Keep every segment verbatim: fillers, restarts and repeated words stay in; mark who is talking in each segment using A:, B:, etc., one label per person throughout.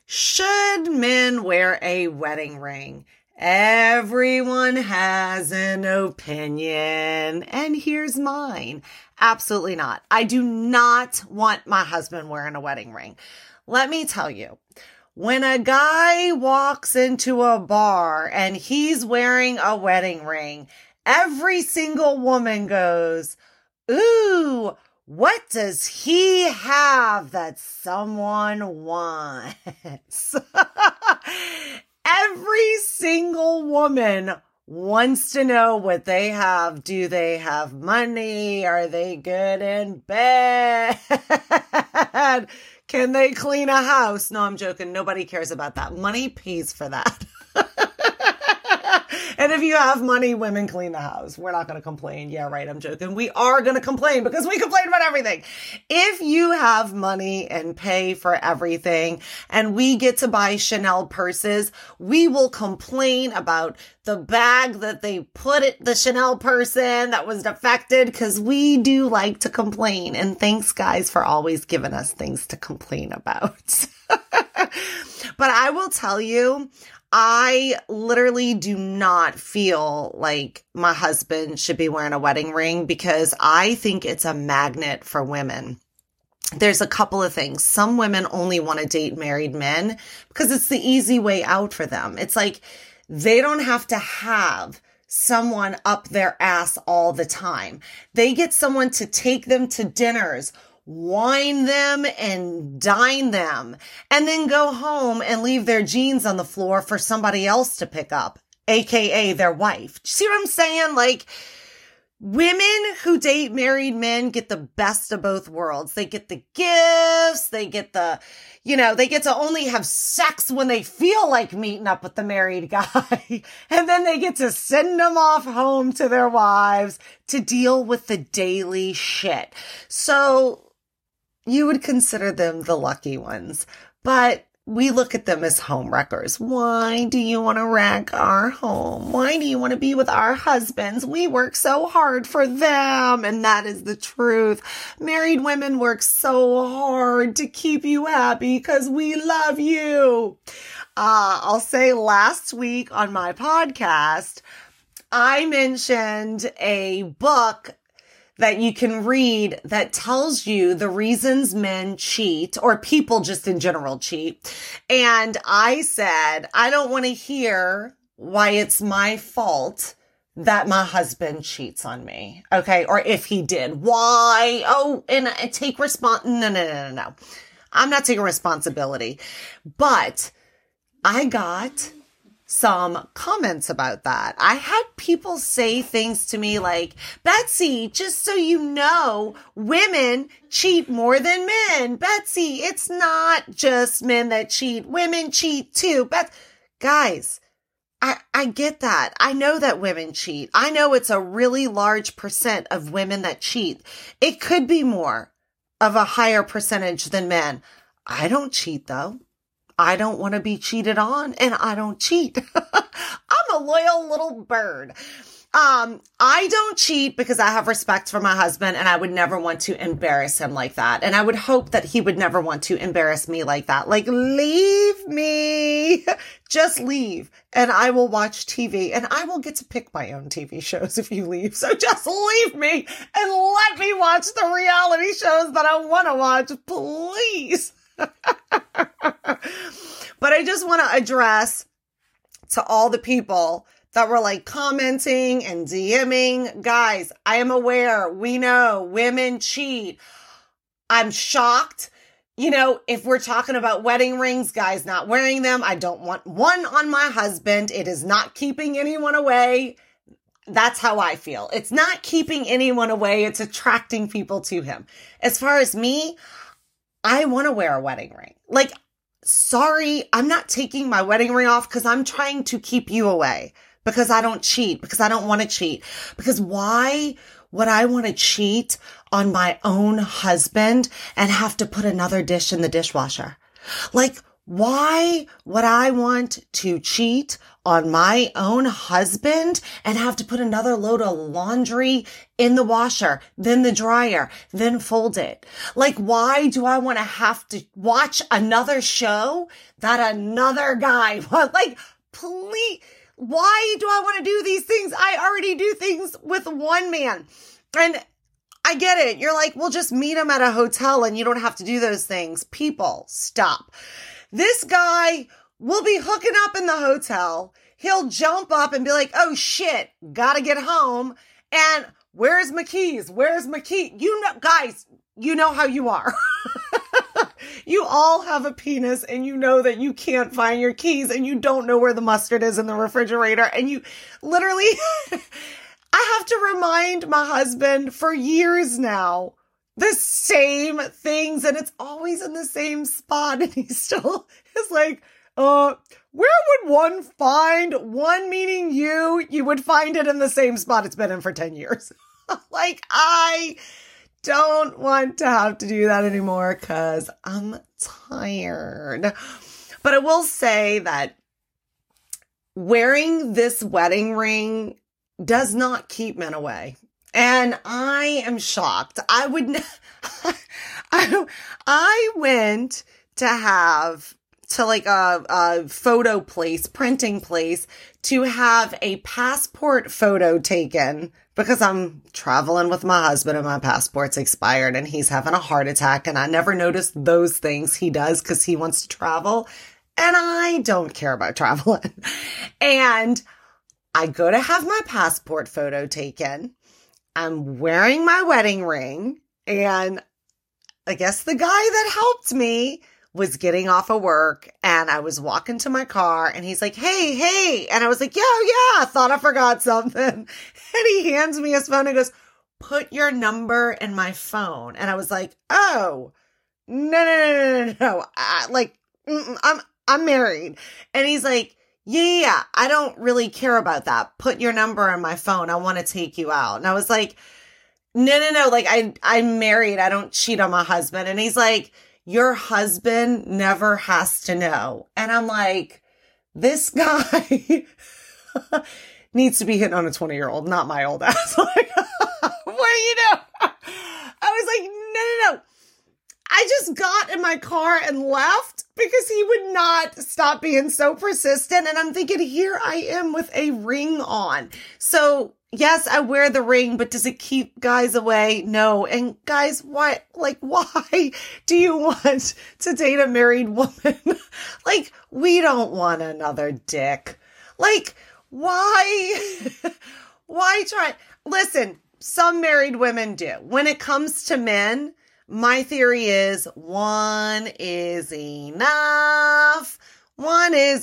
A: Should men wear a wedding ring? Everyone has an opinion, and here's mine. Absolutely not. I do not want my husband wearing a wedding ring. Let me tell you, when a guy walks into a bar and he's wearing a wedding ring, every single woman goes, "Ooh, what does he have that someone wants?" Every single woman wants to know what they have. Do they have money? Are they good in bed? Can they clean a house? No, I'm joking. Nobody cares about that. Money pays for that. And if you have money, women clean the house. We're not going to complain. Yeah, right. I'm joking. We are going to complain because we complain about everything. If you have money and pay for everything and we get to buy Chanel purses, we will complain about the bag that they put it, the Chanel purse in that was defected, because we do like to complain. And thanks, guys, for always giving us things to complain about. But I will tell you, I literally do not feel like my husband should be wearing a wedding ring because I think it's a magnet for women. There's a couple of things. Some women only want to date married men because it's the easy way out for them. It's like they don't have to have someone up their ass all the time. They get someone to take them to dinners, wine them and dine them, and then go home and leave their jeans on the floor for somebody else to pick up, aka their wife. See what I'm saying? Like, women who date married men get the best of both worlds. They get the gifts, they get the, you know, they get to only have sex when they feel like meeting up with the married guy. And then they get to send them off home to their wives to deal with the daily shit. So you would consider them the lucky ones, but we look at them as home wreckers. Why do you want to wreck our home? Why do you want to be with our husbands? We work so hard for them. And that is the truth. Married women work so hard to keep you happy because we love you. Uh, I'll say last week on my podcast, I mentioned a book that you can read that tells you the reasons men cheat, or people just in general cheat. And I said, I don't want to hear why it's my fault that my husband cheats on me. Okay. Or if he did, why? Oh, and I take respons- no, no, no, no, no. I'm not taking responsibility, but I got some comments about that. I had people say things to me like, Betsy, just so you know, women cheat more than men. Betsy, it's not just men that cheat. Women cheat too. But guys, I, I get that. I know that women cheat. I know it's a really large percent of women that cheat. It could be more of a higher percentage than men. I don't cheat though. I don't want to be cheated on, and I don't cheat. I'm a loyal little bird. Um, I don't cheat because I have respect for my husband, and I would never want to embarrass him like that. And I would hope that he would never want to embarrass me like that. Like, leave me. Just leave, and I will watch T V, and I will get to pick my own T V shows if you leave. So just leave me and let me watch the reality shows that I want to watch, please. But I just want to address to all the people that were like commenting and DMing. Guys, I am aware. We know women cheat. I'm shocked. You know, if we're talking about wedding rings, guys not wearing them, I don't want one on my husband. It is not keeping anyone away. That's how I feel. It's not keeping anyone away. It's attracting people to him. As far as me, I want to wear a wedding ring. Like, sorry, I'm not taking my wedding ring off because I'm trying to keep you away, because I don't cheat, because I don't want to cheat. Because why would I want to cheat on my own husband and have to put another dish in the dishwasher? Like, Why would I want to cheat on my own husband and have to put another load of laundry in the washer, then the dryer, then fold it? Like, why do I want to have to watch another show that another guy wants? Like, please, why do I want to do these things? I already do things with one man. And I get it. You're like, well, just meet him at a hotel and you don't have to do those things. People, stop. This guy will be hooking up in the hotel. He'll jump up and be like, oh shit, gotta get home. And where's my keys? Where's my key? You know, guys, you know how you are. You all have a penis and you know that you can't find your keys and you don't know where the mustard is in the refrigerator. And you literally, I have to remind my husband for years now the same things, and it's always in the same spot. And he still is like, uh, where would one find one, meaning you? You would find it in the same spot it's been in for ten years. Like, I don't want to have to do that anymore because I'm tired. But I will say that wearing this wedding ring does not keep men away. And I am shocked. I would, I, I went to have, to like a, a photo place, printing place, to have a passport photo taken because I'm traveling with my husband and my passport's expired and he's having a heart attack. And I never noticed those things he does because he wants to travel. And I don't care about traveling. And I go to have my passport photo taken. I'm wearing my wedding ring, and I guess the guy that helped me was getting off of work, and I was walking to my car, and he's like, hey, hey. And I was like, yeah, yeah, I thought I forgot something. And he hands me his phone and goes, put your number in my phone. And I was like, oh, no, no, no, no, no, no. I, like, I'm, I'm married. And he's like, yeah, yeah, yeah, I don't really care about that. Put your number on my phone. I want to take you out. And I was like, no, no, no. Like, I, I'm married. I don't cheat on my husband. And he's like, your husband never has to know. And I'm like, this guy needs to be hitting on a twenty year old, not my old ass. Like, what do you know? I was like, no, no, no. I just got in my car and left because he would not stop being so persistent. And I'm thinking, here I am with a ring on. So yes, I wear the ring, but does it keep guys away? No. And guys, why, like, why do you want to date a married woman? Like, we don't want another dick. Like, why, why try? Listen, some married women do. When it comes to men, my theory is one is enough. One is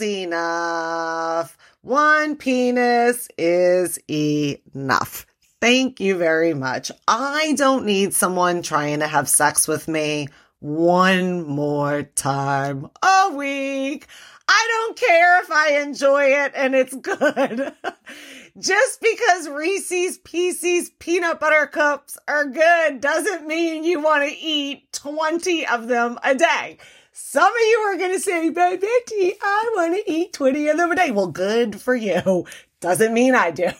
A: enough. One penis is enough. Thank you very much. I don't need someone trying to have sex with me one more time a week. I don't care if I enjoy it and it's good. Just because Reese's Pieces peanut butter cups are good doesn't mean you want to eat twenty of them a day. Some of you are going to say, but Betty, I want to eat twenty of them a day. Well, good for you. Doesn't mean I do.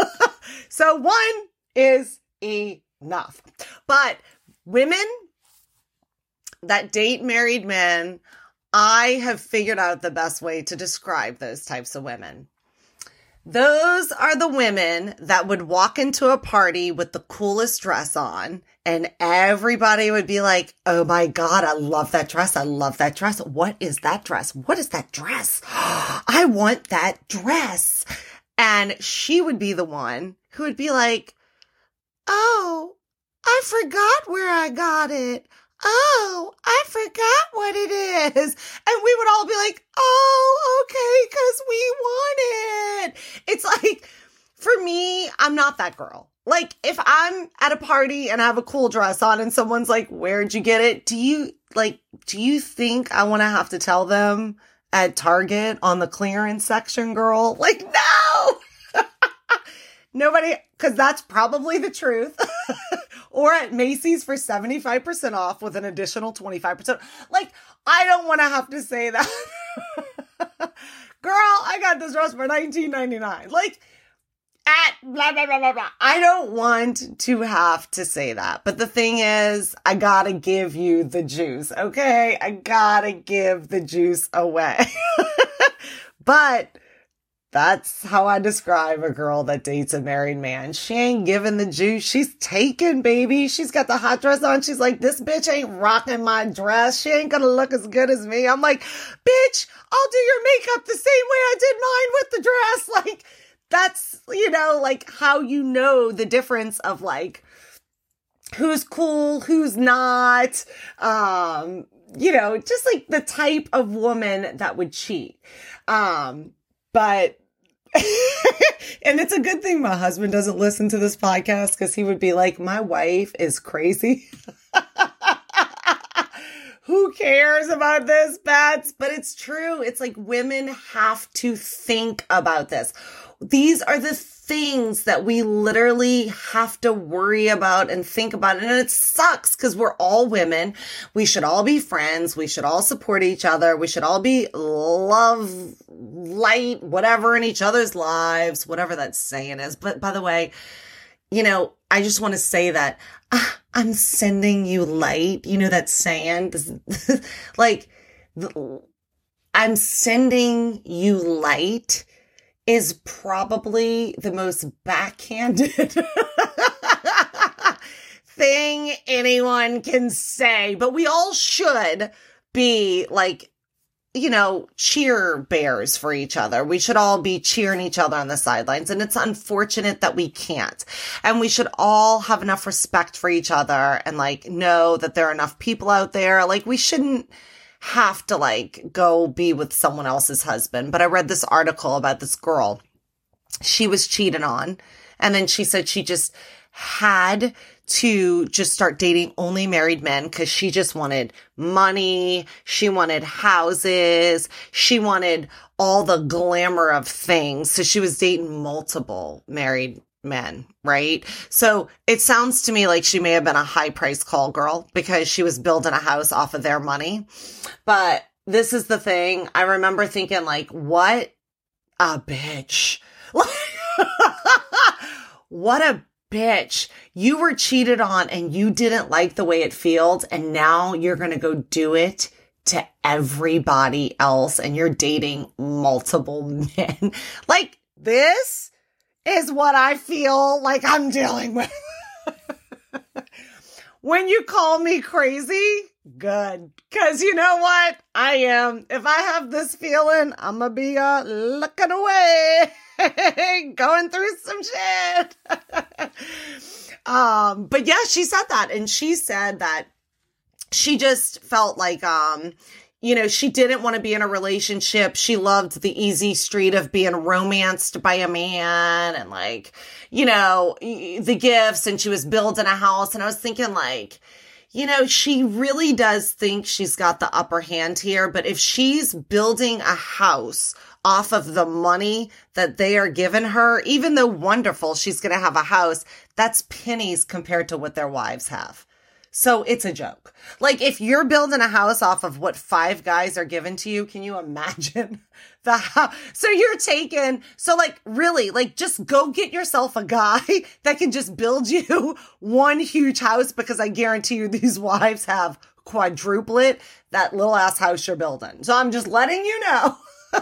A: So one is enough. But women that date married men, I have figured out the best way to describe those types of women. Those are the women that would walk into a party with the coolest dress on and everybody would be like, oh my God, I love that dress. I love that dress. What is that dress? What is that dress? I want that dress. And she would be the one who would be like, oh, I forgot where I got it. Oh, I forgot what it is. And we would all be like, oh, okay, because we want it. It's like, for me, I'm not that girl. Like, if I'm at a party and I have a cool dress on and someone's like, where'd you get it? Do you, like, do you think I want to have to tell them at Target on the clearance section, girl? Like, no! Nobody, because that's probably the truth. or at Macy's for seventy-five percent off with an additional twenty-five percent. Like, I don't want to have to say that. Girl, I got this dress for nineteen ninety-nine. Like, at blah, blah, blah, blah, blah. I don't want to have to say that. But the thing is, I gotta give you the juice, okay? I gotta give the juice away. But that's how I describe a girl that dates a married man. She ain't giving the juice. She's taken, baby. She's got the hot dress on. She's like, this bitch ain't rocking my dress. She ain't gonna look as good as me. I'm like, bitch, I'll do your makeup the same way I did mine with the dress. Like, that's, you know, like how you know the difference of like, who's cool, who's not, um, you know, just like the type of woman that would cheat. Um, but and it's a good thing my husband doesn't listen to this podcast because he would be like, my wife is crazy. Who cares about this, Bats? But it's true. It's like women have to think about this. These are the things that we literally have to worry about and think about. And it sucks because we're all women. We should all be friends. We should all support each other. We should all be love, light, whatever in each other's lives, whatever that saying is. But by the way, you know, I just want to say that uh, I'm sending you light. You know that saying? Like, I'm sending you light is probably the most backhanded thing anyone can say. But we all should be like, you know, cheer bears for each other. We should all be cheering each other on the sidelines. And it's unfortunate that we can't. And we should all have enough respect for each other and like know that there are enough people out there. Like, we shouldn't have to like go be with someone else's husband. But I read this article about this girl. She was cheated on. And then she said she just had to just start dating only married men because she just wanted money. She wanted houses. She wanted all the glamour of things. So she was dating multiple married men, right? So it sounds to me like she may have been a high price call girl because she was building a house off of their money. But this is the thing. I remember thinking like, what a bitch. What a bitch. You were cheated on and you didn't like the way it feels. And now you're going to go do it to everybody else. And you're dating multiple men. Like, this is what I feel like I'm dealing with. When you call me crazy, good. Because you know what? I am. If I have this feeling, I'm going to be uh, looking away. Going through some shit. um, but yeah, she said that. And she said that she just felt like, um, you know, she didn't want to be in a relationship. She loved the easy street of being romanced by a man and like, you know, the gifts, and she was building a house. And I was thinking like, you know, she really does think she's got the upper hand here. But if she's building a house off of the money that they are giving her, even though wonderful, she's going to have a house, that's pennies compared to what their wives have. So it's a joke. Like, if you're building a house off of what five guys are giving to you, can you imagine the house? So you're taking, so like really, like just go get yourself a guy that can just build you one huge house, because I guarantee you these wives have quadruplet that little ass house you're building. So I'm just letting you know.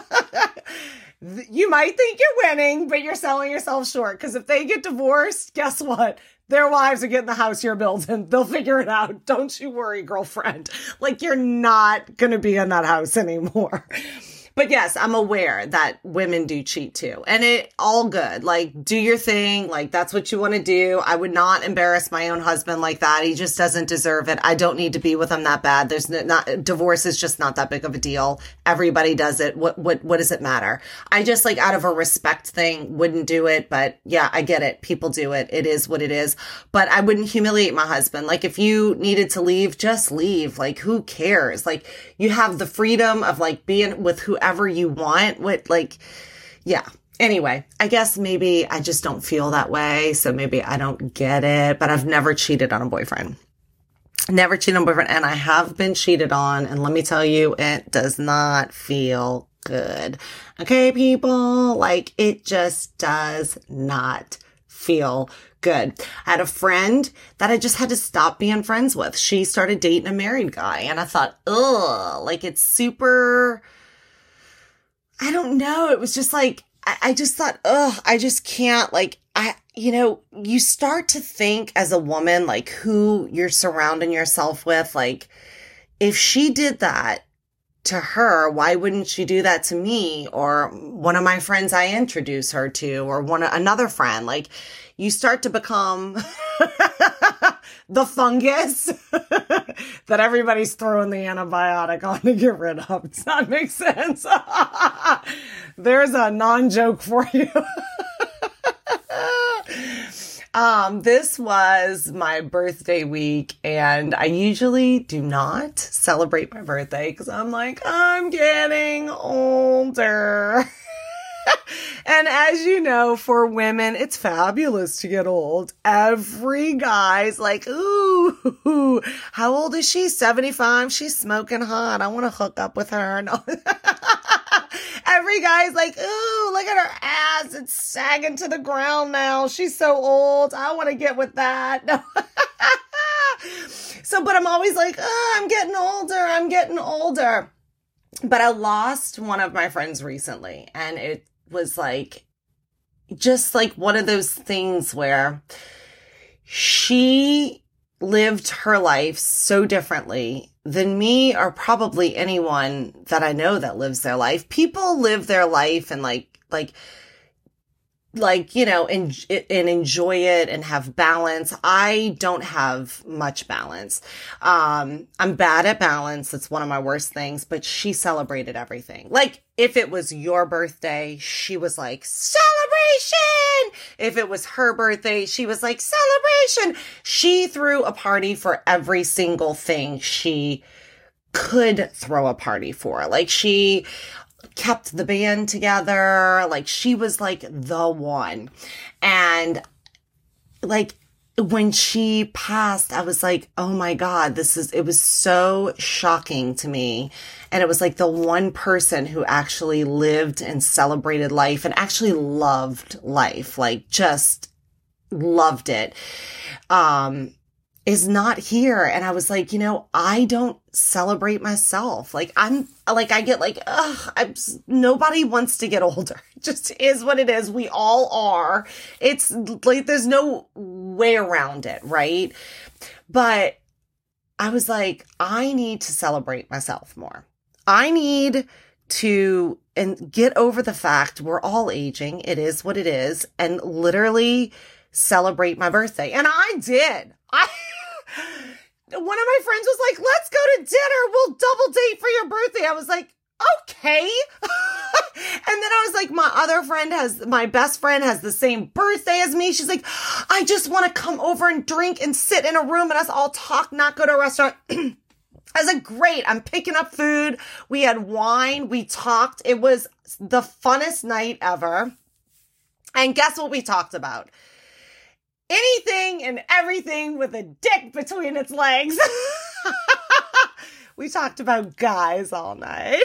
A: You might think you're winning, but you're selling yourself short. Because if they get divorced, guess what? Their wives are getting the house you're building. They'll figure it out. Don't you worry, girlfriend. Like, you're not going to be in that house anymore. But yes, I'm aware that women do cheat too. And it all good. Like, do your thing. Like, that's what you want to do. I would not embarrass my own husband like that. He just doesn't deserve it. I don't need to be with him that bad. There's no, not, divorce is just not that big of a deal. Everybody does it. What, what, what does it matter? I just, like, out of a respect thing, wouldn't do it. But yeah, I get it. People do it. It is what it is. But I wouldn't humiliate my husband. Like, if you needed to leave, just leave. Like, who cares? Like, you have the freedom of like being with whoever you want. What, like, yeah, Anyway, I guess maybe I just don't feel that way. So maybe I don't get it, but I've never cheated on a boyfriend. Never cheated on a boyfriend. And I have been cheated on. And let me tell you, it does not feel good. Okay, people, like it just does not feel good. I had a friend that I just had to stop being friends with. She started dating a married guy and I thought, ugh, like it's super, I don't know. It was just like, I, I just thought, ugh, I just can't like, I, you know, you start to think as a woman, like who you're surrounding yourself with. Like if she did that to her, why wouldn't she do that to me or one of my friends I introduce her to or one, another friend? Like you start to become the fungus that everybody's throwing the antibiotic on to get rid of. Does that make sense? There's a non-joke for you. Um, this was my birthday week and I usually do not celebrate my birthday because I'm like, I'm getting older. And as you know, for women, it's fabulous to get old. Every guy's like, ooh, how old is she? seventy-five. She's smoking hot. I want to hook up with her. No. Every guy's like, ooh, look at her ass. It's sagging to the ground now. She's so old. I want to get with that. No. So, but I'm always like, oh, I'm getting older. I'm getting older. But I lost one of my friends recently. And it was like, just like one of those things where she lived her life so differently than me or probably anyone that I know that lives their life. People live their life and like, like, like, you know, and, and enjoy it and have balance. I don't have much balance. Um, I'm bad at balance. It's one of my worst things, but she celebrated everything. Like if it was your birthday, she was like, celebration. If it was her birthday, she was like, celebration. She threw a party for every single thing she could throw a party for. Like she kept the band together. Like she was like the one. And like when she passed, I was like, oh my God, this is, it was so shocking to me. And it was like the one person who actually lived and celebrated life and actually loved life, like just loved it, um, is not here. And I was like, you know, I don't celebrate myself. Like I'm like, I get like, ugh, I'm, nobody wants to get older. It just is what it is. We all are. It's like, there's no way around it. Right. But I was like, I need to celebrate myself more. I need to and get over the fact we're all aging. It is what it is. And literally celebrate my birthday. And I did. I, one of my friends was like, let's go to dinner. We'll double date for your birthday. I was like, okay. And then I was like, my other friend has, my best friend has the same birthday as me. She's like, I just want to come over and drink and sit in a room and us all talk, not go to a restaurant. I was like, great. I'm picking up food. We had wine. We talked. It was the funnest night ever. And guess what we talked about? Anything and everything with a dick between its legs. We talked about guys all night.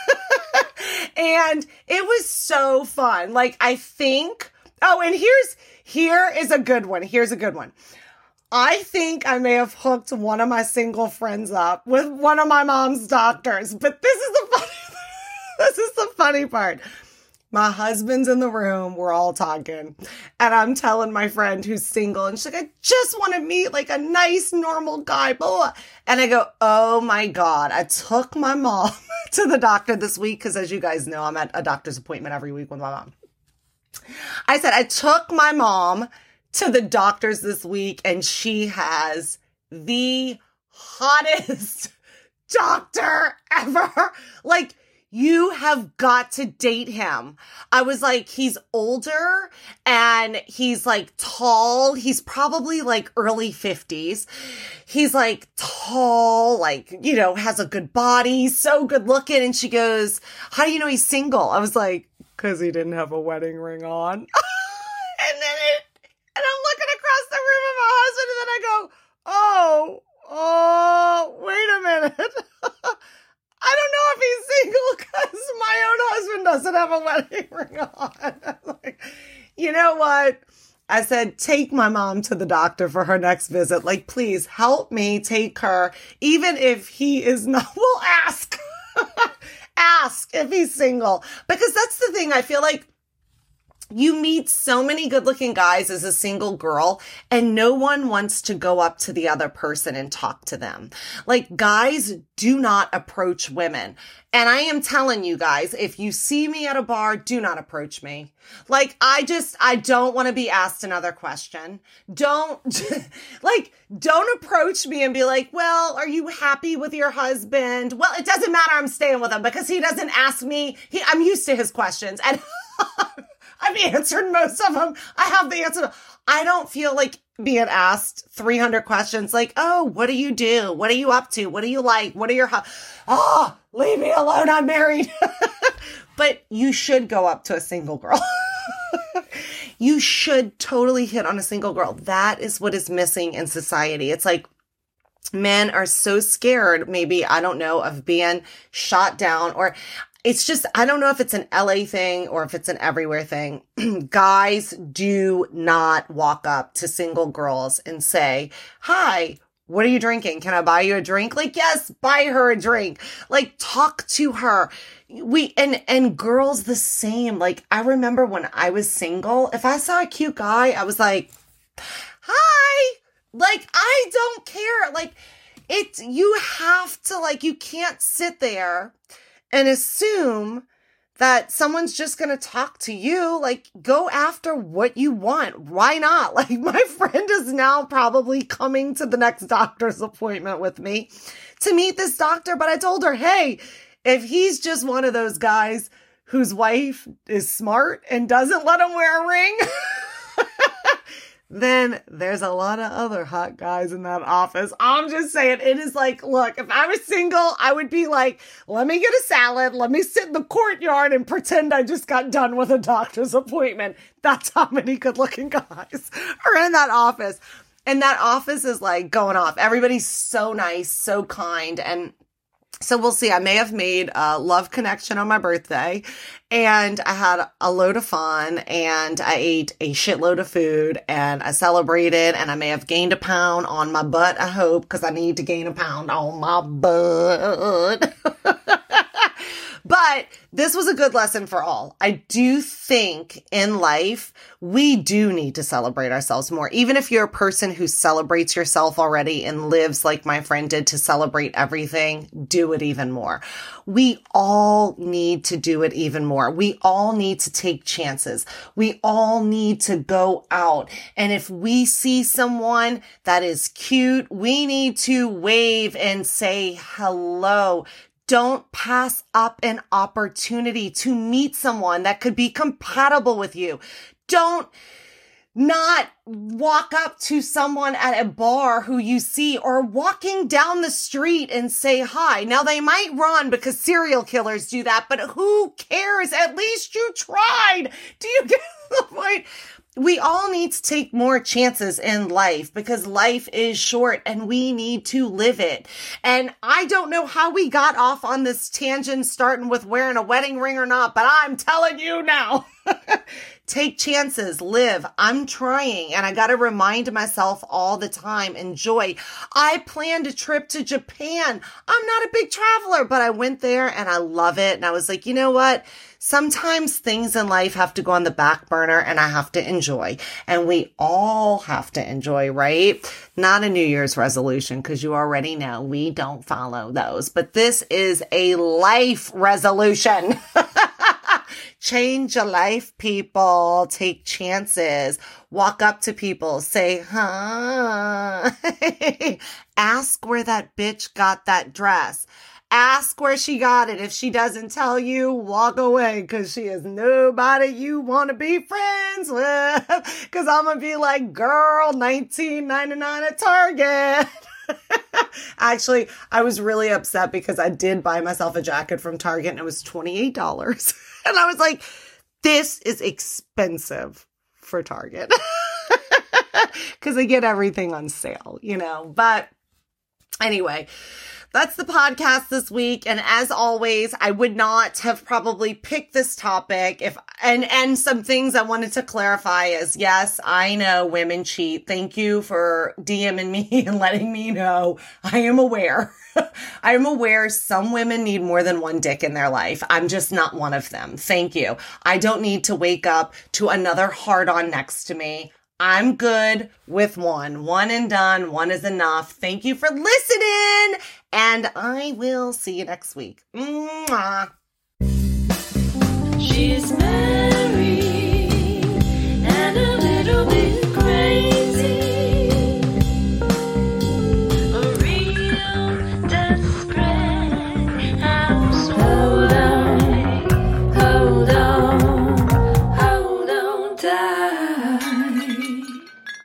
A: And it was so fun. Like, I think, oh, and here's, here is a good one. Here's a good one. I think I may have hooked one of my single friends up with one of my mom's doctors, but this is the funny, this is the funny part. My husband's in the room. We're all talking. And I'm telling my friend who's single. And she's like, I just want to meet like a nice, normal guy. Blah, blah. And I go, oh my God. I took my mom to the doctor this week. Because as you guys know, I'm at a doctor's appointment every week with my mom. I said, I took my mom to the doctor's this week. And she has the hottest doctor ever. Like, you have got to date him. I was like, he's older and he's like tall. He's probably like early fifties. He's like tall, like, you know, has a good body, so good looking. And she goes, how do you know he's single? I was like, because he didn't have a wedding ring on. And then it, and I'm looking across the room at my husband, and then I go, oh, oh, wait a minute. I don't know if he's single because my own husband doesn't have a wedding ring on. Like, you know what? I said, take my mom to the doctor for her next visit. Like, please help me take her, even if he is not. We'll ask. Ask if he's single. Because that's the thing. I feel like you meet so many good looking guys as a single girl, and no one wants to go up to the other person and talk to them. Like, guys do not approach women. And I am telling you guys, if you see me at a bar, do not approach me. Like, I just, I don't want to be asked another question. Don't, like, don't approach me and be like, well, are you happy with your husband? Well, it doesn't matter. I'm staying with him because he doesn't ask me. He, I'm used to his questions. And I've answered most of them. I have the answer. I don't feel like being asked three hundred questions like, oh, what do you do? What are you up to? What do you like? What are your, hu- oh, leave me alone. I'm married. But you should go up to a single girl. You should totally hit on a single girl. That is what is missing in society. It's like, men are so scared, maybe, I don't know, of being shot down, or it's just, I don't know if it's an L A thing or if it's an everywhere thing. Guys do not walk up to single girls and say, hi, what are you drinking? Can I buy you a drink? Like, yes, buy her a drink. Like, talk to her. We, and, and girls the same. Like, I remember when I was single, if I saw a cute guy, I was like, hi. Like, I don't care. Like, it's, you have to, like, you can't sit there and assume that someone's just going to talk to you. Like, go after what you want. Why not? Like, my friend is now probably coming to the next doctor's appointment with me to meet this doctor. But I told her, hey, if he's just one of those guys whose wife is smart and doesn't let him wear a ring, then there's a lot of other hot guys in that office. I'm just saying, it is like, look, if I was single, I would be like, let me get a salad. Let me sit in the courtyard and pretend I just got done with a doctor's appointment. That's how many good looking guys are in that office. And that office is like going off. Everybody's so nice, so kind. And so we'll see. I may have made a love connection on my birthday, and I had a load of fun, and I ate a shitload of food, and I celebrated, and I may have gained a pound on my butt, I hope, because I need to gain a pound on my butt. But this was a good lesson for all. I do think in life, we do need to celebrate ourselves more. Even if you're a person who celebrates yourself already and lives like my friend did to celebrate everything, do it even more. We all need to do it even more. We all need to take chances. We all need to go out. And if we see someone that is cute, we need to wave and say hello. Don't pass up an opportunity to meet someone that could be compatible with you. Don't not walk up to someone at a bar who you see, or walking down the street and say hi. Now, they might run because serial killers do that, but who cares? At least you tried. Do you get the point? We all need to take more chances in life because life is short and we need to live it. And I don't know how we got off on this tangent starting with wearing a wedding ring or not, but I'm telling you now. Take chances, live. I'm trying, and I got to remind myself all the time, enjoy. I planned a trip to Japan. I'm not a big traveler, but I went there and I love it. And I was like, you know what? Sometimes things in life have to go on the back burner and I have to enjoy. And we all have to enjoy, right? Not a New Year's resolution, because you already know we don't follow those. But this is a life resolution. Change your life, people. Take chances. Walk up to people. Say, huh? Ask where that bitch got that dress. Ask where she got it. If she doesn't tell you, walk away, because she is nobody you want to be friends with. Because I'm going to be like, girl, nineteen ninety-nine at Target. Actually, I was really upset because I did buy myself a jacket from Target and it was twenty-eight dollars. And I was like, This is expensive for Target because they get everything on sale, you know, but anyway, that's the podcast this week. And as always, I would not have probably picked this topic if, and, and some things I wanted to clarify is, yes, I know women cheat. Thank you for DMing me and letting me know. I am aware. I am aware some women need more than one dick in their life. I'm just not one of them. Thank you. I don't need to wake up to another hard-on next to me. I'm good with one. One and done. One is enough. Thank you for listening. And I will see you next week. Mwah.
B: She's mad.